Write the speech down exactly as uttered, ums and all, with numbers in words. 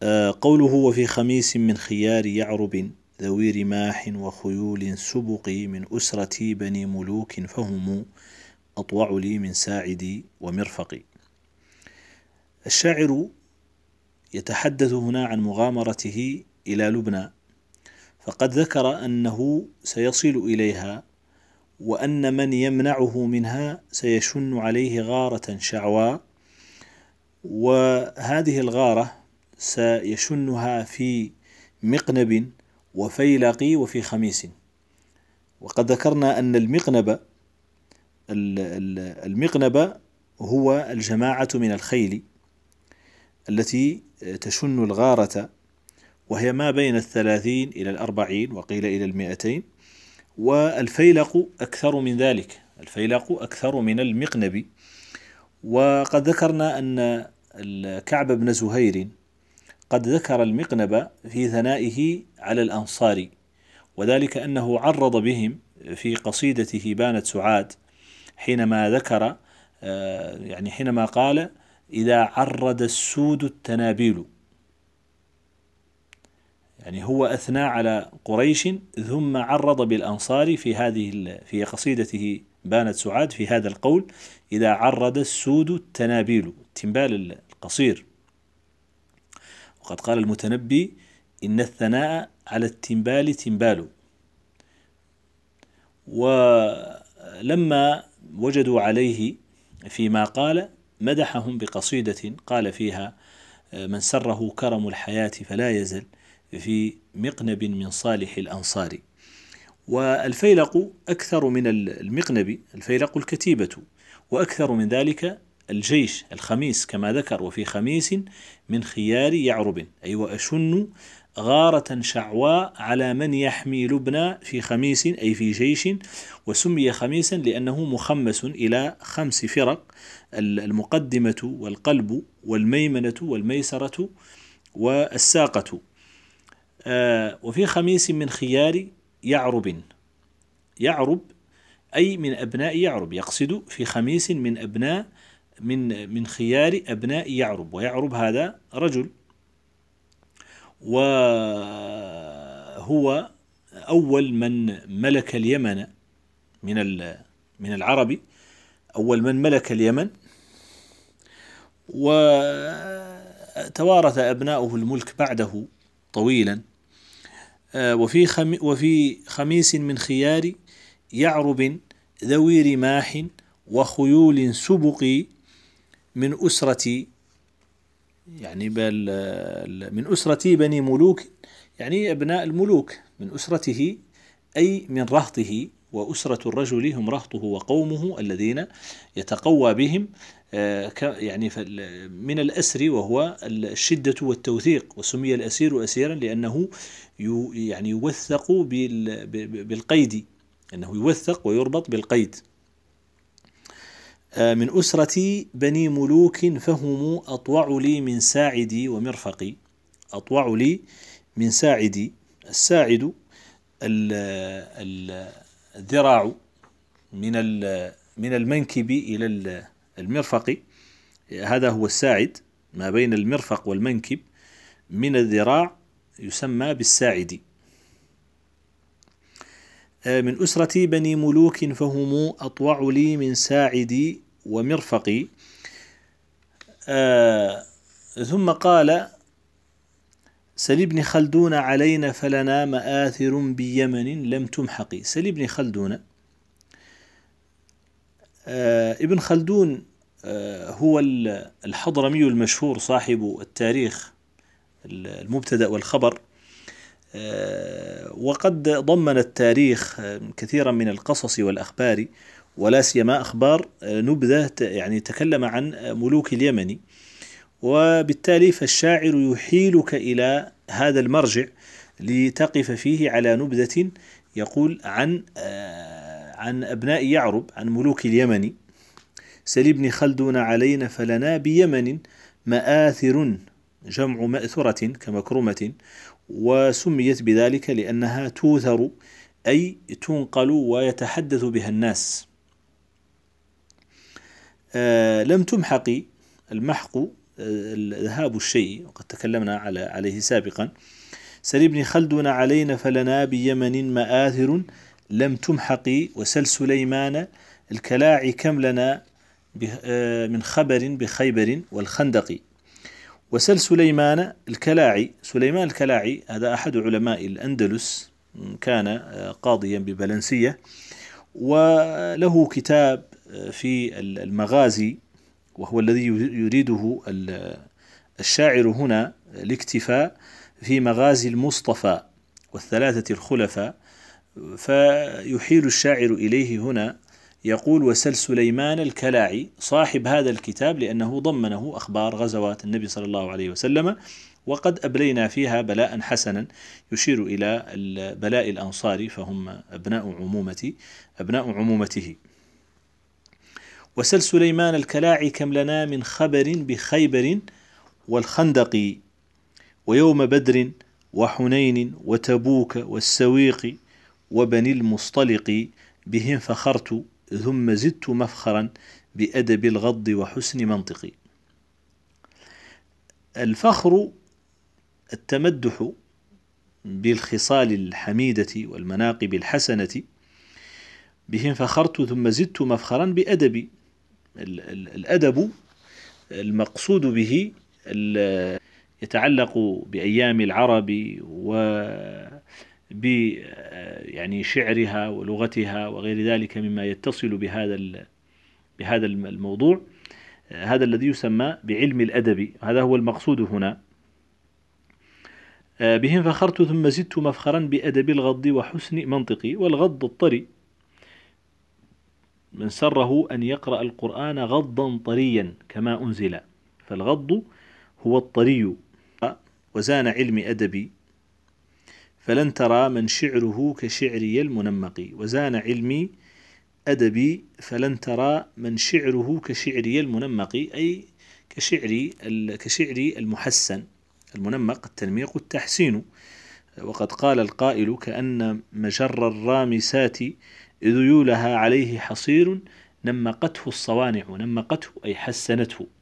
آه قوله وفي خميس من خيار يعرب ذوي رماح وخيول سبق من أسرة بني ملوك فهم أطوع لي من ساعدي ومرفقي. الشاعر يتحدث هنا عن مغامرته إلى لبنى، فقد ذكر أنه سيصل إليها، وأن من يمنعه منها سيشن عليه غارة شعواء، وهذه الغارة سيشنها في مقنب وفيلق وفي خميس. وقد ذكرنا أن المقنب المقنب هو الجماعة من الخيل التي تشن الغارة، وهي ما بين الثلاثين إلى الأربعين وقيل إلى المئتين. والفيلق أكثر من ذلك، الفيلق أكثر من المقنب. وقد ذكرنا أن كعب بن زهير قد ذكر المقنب في ثنائه على الأنصار، وذلك أنه عرض بهم في قصيدته بانت سعاد حينما ذكر يعني حينما قال إذا عرض السود التنابيل، يعني هو أثنى على قريش ثم عرض بالأنصار في هذه في قصيدته بانت سعاد في هذا القول إذا عرض السود التنابيل، التنبال القصير. وقد قال المتنبي إن الثناء على التنبال تنبال. ولما وجدوا عليه فيما قال مدحهم بقصيدة قال فيها من سره كرم الحياة فلا يزل في مقنب من صالح الأنصار. والفيلق أكثر من المقنب، الفيلق الكتيبة، وأكثر من ذلك الجيش الخميس كما ذكر وفي خميس من خيار يعرب، أي وأشن غارة شعواء على من يحمي لبنى في خميس أي في جيش. وسمي خميسا لأنه مخمس إلى خمس فرق، المقدمة والقلب والميمنة والميسرة والساقة. آه وفي خميس من خيار يعرب، يعرب أي من أبناء يعرب، يقصد في خميس من أبناء من من خيار أبناء يعرب، ويعرب هذا رجل، وهو أول من ملك اليمن من من العرب، أول من ملك اليمن، وتوارث أبناؤه الملك بعده طويلا. وفي خم وفي خميس من خيار يعرب ذوي رماح وخيول سبق من أسرة، يعني بل من أسرة بني ملوك، يعني أبناء الملوك من أسرته أي من رهطه، وأسرة الرجل هم رهطه وقومه الذين يتقوى بهم يعني من الأسر، وهو الشدة والتوثيق. وسمي الأسير أسيرا لأنه يعني يوثق بالقيد، أنه يوثق ويربط بالقيد. من أسرة بني ملوك فهم أطوع لي من ساعدي ومرفقي. أطوع لي من ساعدي، الساعد الذراع من من المنكب إلى المرفق، هذا هو الساعد، ما بين المرفق والمنكب من الذراع يسمى بالساعد. من أسرة بني ملوك فهم أطوع لي من ساعدي ومرفقي. آه ثم قال سل ابن خلدون علينا فلنا مآثر بيمن لم تمحق. سل ابن خلدون، آه ابن خلدون آه هو الحضرمي المشهور صاحب التاريخ المبتدأ والخبر، وقد ضمن التاريخ كثيرا من القصص والأخبار، ولا سيما أخبار نبذة يعني تكلم عن ملوك اليمن. وبالتالي فالشاعر يحيلك إلى هذا المرجع لتقف فيه على نبذة يقول عن عن أبناء يعرب، عن ملوك اليمن. سل ابن خلدون علينا فلنا بيمن مآثر، جمع مأثرة كمكرمة، وسميت بذلك لأنها توثر أي تنقل ويتحدث بها الناس. آه لم تمحق، المحق ذهاب الشيء، وقد تكلمنا على عليه سابقا. سل ابن خلدون علينا فلنا بيمن مآثر لم تمحقي، وسل سليمان الكلاعي كم لنا من خبر بخيبر والخندق. وسل سليمان الكلاعي، سليمان الكلاعي هذا أحد علماء الأندلس، كان قاضيا ببلنسية، وله كتاب في المغازي، وهو الذي يريده الشاعر هنا الاكتفاء في مغازي المصطفى والثلاثة الخلفاء. فيحيل الشاعر إليه هنا يقول: وسل سليمان الكلاعي صاحب هذا الكتاب، لأنه ضمنه أخبار غزوات النبي صلى الله عليه وسلم، وقد أبلينا فيها بلاء حسنا يشير إلى بلاء الأنصار، فهم أبناء عمومة أبناء عمومته. وسل سليمان الكلاعي كم لنا من خبر بخيبر والخندق، ويوم بدر وحنين وتبوك والسويق وبني المصطلق، بهم فخرت ثم زدت مفخرا بأدب الغض وحسن منطقي. الفخر التمدح بالخصال الحميدة والمناقب الحسنة، بهم فخرت ثم زدت مفخرا بأدب. الأدب المقصود به يتعلق بأيام العرب و ب يعني شعرها ولغتها وغير ذلك مما يتصل بهذا بهذا الموضوع، هذا الذي يسمى بعلم الأدب، هذا هو المقصود هنا. بهم فخرت ثم زدت مفخرا بأدب الغض وحسن منطقي. والغض الطري، من سره أن يقرأ القرآن غضا طريا كما أنزل، فالغض هو الطري. وزان علم أدبي فلن ترى من شعره كشعري المنمق. وزان علمي أدبي فلن ترى من شعره كشعري المنمق، أي كشعري كشعري المحسن. المنمق التنميق التحسين. وقد قال القائل: كأن مجر الرامسات إذ يولها عليه حصير نمقته الصوانع. نمقته أي حسنته.